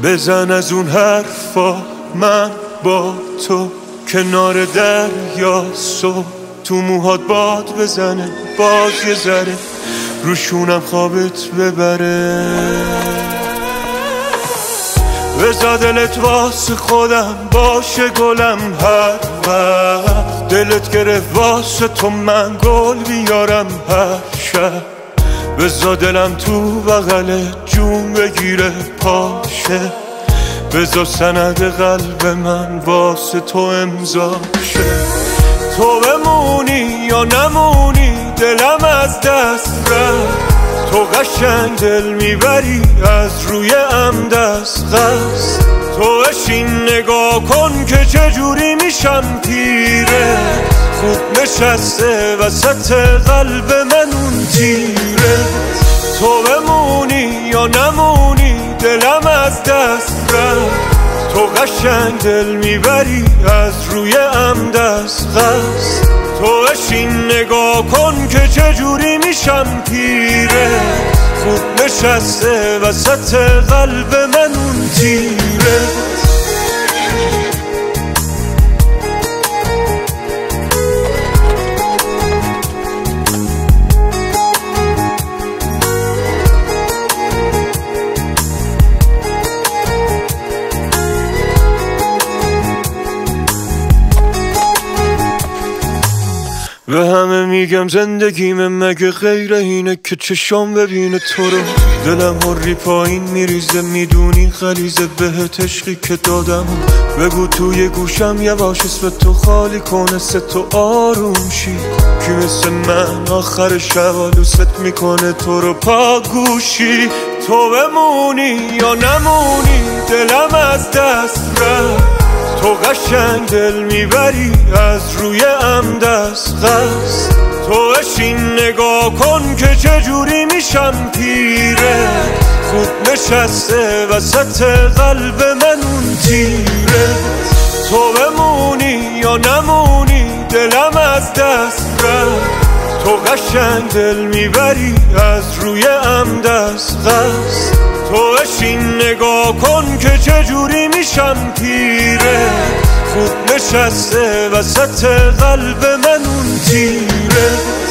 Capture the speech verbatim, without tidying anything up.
بزن از اون حرفا، من با تو کنار دریا صبح، تو موهات باد بزنه باز یه ذره روشونم خوابت ببره. بذار دلت واسه خودم باشه گلم هر وقت دلت گرفت واسه تو من گل بیارم هر شب. بذار دلم تو بغل جون بگیره پاشه، بذار سند قلب من واسه تو امضا شه. تو بمونی یا نمونی دلم از دست رفت، تو قشنگ دل میبری از روی ام دست قصد. تو بشین نگاه کن که چجوری میشم پیره، خوب نشسته وسط قلب من اون تیره. تو بمونی یا نمونی دلم از دست رفت، تو قشنگ دل میبری از روی ام دست قصد. تو بشین نگاه کن که چجوری میشم پیره، خوب نشسته وسط قلب من اون تیره. به همه میگم زندگیم مگه غیر اینه که چشام ببینه تو رو. دلم هری پایین میریزه میدونی غلیظه بهت عشقی که دادم. بگو توی گوشم یواش اسم تو خالی کنه سه تو آروم شی، کی مثل من آخر شب دوست میکنه تو رو پا گوشی. تو بمونی یا نمونی دلم از دست رفت، تو قشنگ دل میبری از روی ام دست قصد. تو بشین نگاه کن که چجوری میشم پیره، خوب نشسته وسط قلب من اون تیره. تو بمونی یا نمونی دلم از دست رفت، تو قشنگ دل میبری از روی ام دست قصد. تو بشین نگاه کن که چجوری میشم پیره، خوب نشسته وسط قلب من اون تیره.